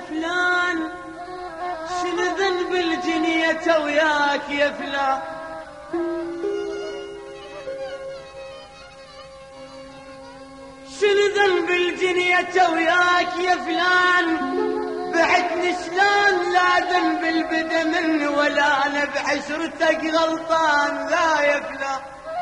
فلان شنو ذنب الجنية وياك يا فلان؟ شنو ذنب الجنية وياك يا فلان؟ بعتني شلون لا ذنب البدا مني ولا انا بعشرتك غلطان لا يا فلان.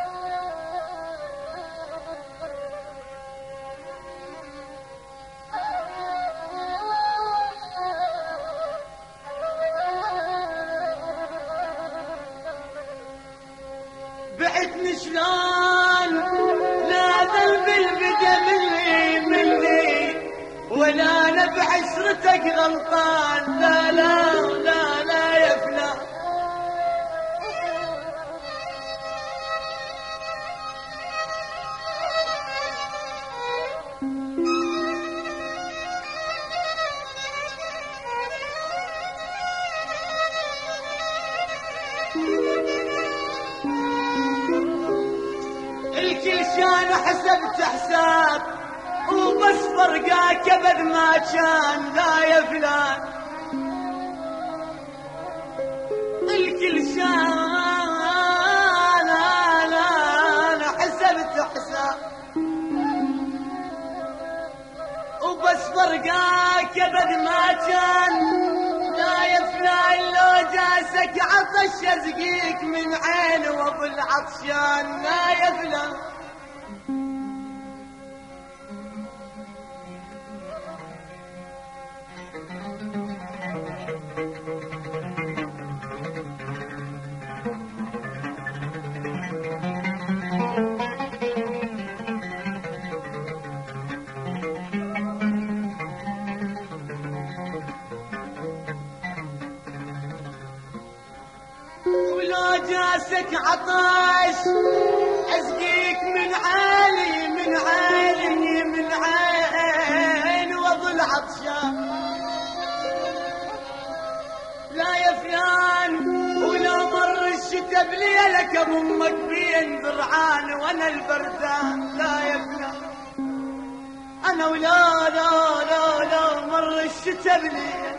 بعتني شلون لا ذنب البدا مني ولا انا بعشرتك غلطان لا لا لا لا يا فلان. الكل شان حسبت حساب وبس فرقاك ابد ما كان لا يا فلان. الكل شان انا حسبت حساب وبس فرقاك ابد ما كان لا يا فلان. لو جاسك عطش ازقيك من عين واظل عطشان لا يا فلان. ولو جاسك عطش اسقيك من عالي من عالي من عين واظل عطشان لا يا فلان. ولو مر الشتا بليلك ابو امك بين ذرعان وانا البردان لا يا فلان. انا ولا لا لا لا مر الشتا بليل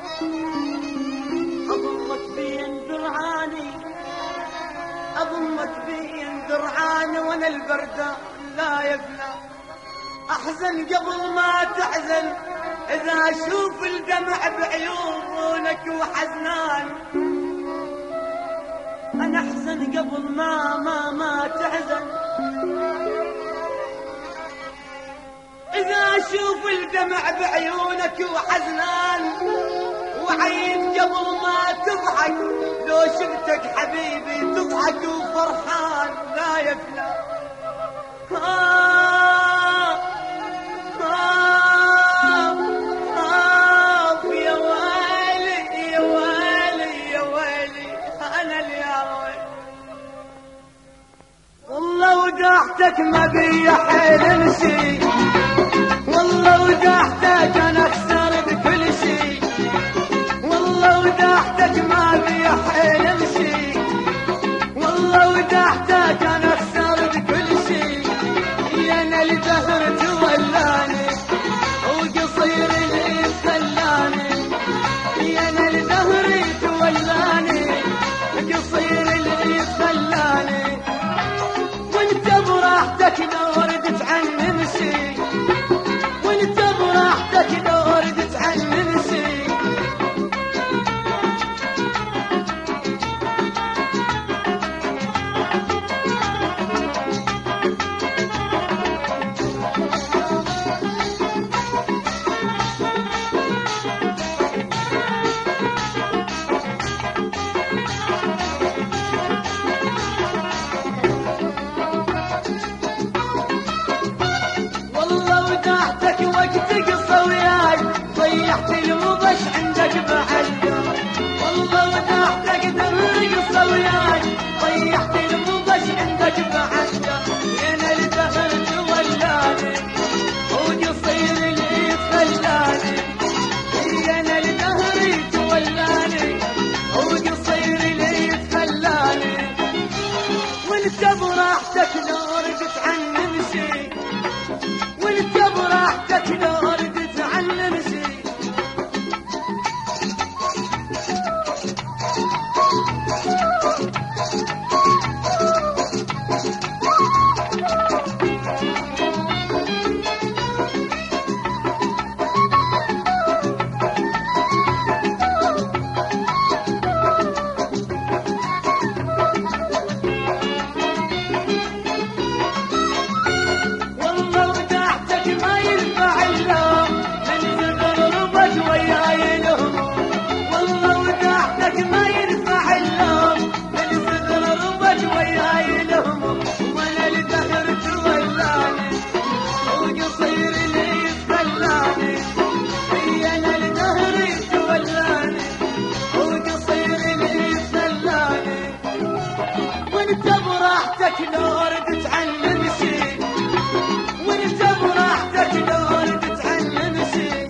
اضمك بين ذرعاني اضمك بين ذرعاني وانا البردان لا يا فلان. احزن قبل ما تحزن اذا اشوف الدمع بعيونك وحزنان. انا احزن قبل ما تحزن اذا اشوف الدمع بعيونك وحزنان. وعيد قبل ما تضحك لو شفتك حبيبي تضحك وفرحان لا يا فلان. يا ويلي يا ويلي يا ويلي انا اللي يا ويلي. والله وداحتك ما بي حيل شي والله وداحتك انا خسرت كل شي والله وداحتك ما بي حيل شي والله وداحتك انا خسرت كل شي. يا انا الدهر تولاني وقصير اللي خلاني يا انا الدهر تولاني قصير اللي خلاني. وانت براحتك لو ردت عن نمشي وانت براحتك لو ردت عن نمشي. وقصير اللي يتخلاني هي انا لدهري تولاني وقصير اللي يتخلاني وانت براحتك لو ردت عني شي وانت براحتك لو ردت عني شي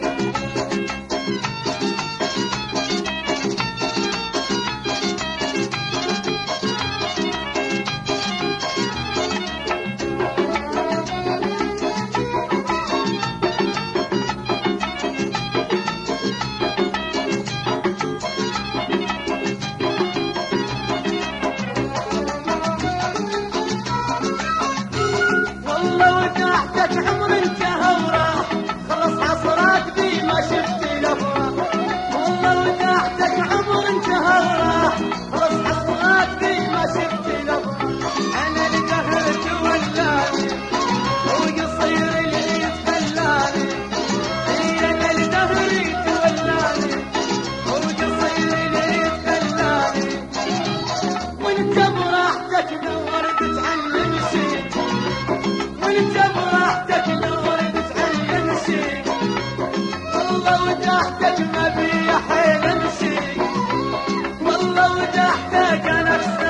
والله وتحتك عمر انتهى وراح خلص عصرات بي ما شفت الافراح والله وتحتك عمر انتهى وراح خلص عصرات بي ما شفت الافراح انا الدهر تولاني وقصير اللي يتخلاني هي انا الدهر تولاني وقصير اللي يتخلاني وانت براحتك لو ردت عني شي وانت براحتك لو ردت عني شي والله وتحتك ما بي حيل امشي والله وتحتك انا